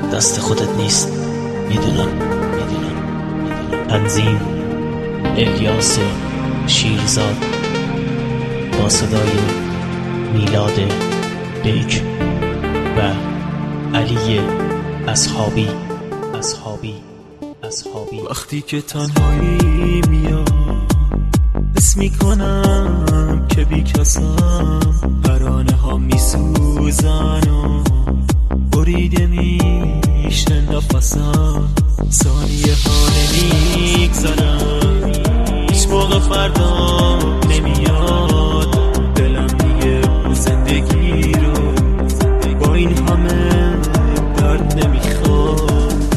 دست خودت نیست، میدونم. تنظیم الیاس شیرزاد با صدای میلاد بیک و علی اصحابی. وقتی که تنهایی میاد حس میکنم که بی کسم، ترانه ها میسوزن و بریده میشه نفسم، ثانیه ها نمیگذرم، هیچ موقع فردا نمیاد، دلم دیگه زندگی رو با این همه درد نمیخواد.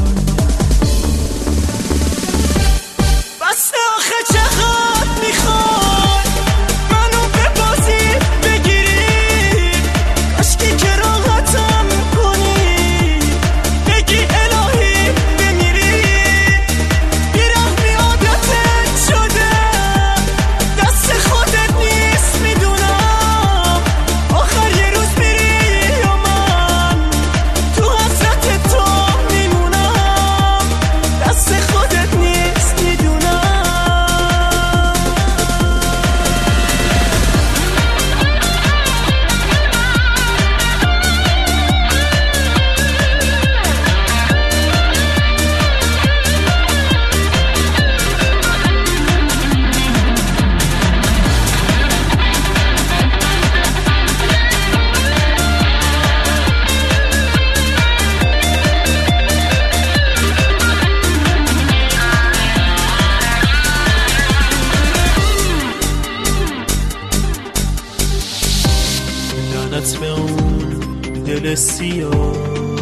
لعنت به اون دل سیاه،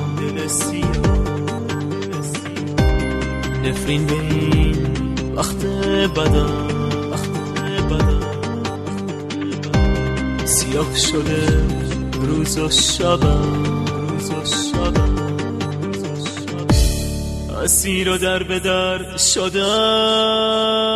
نفرین به این وقت بدم، سیاه شده روز و شبم، اسیر و در به در شدم.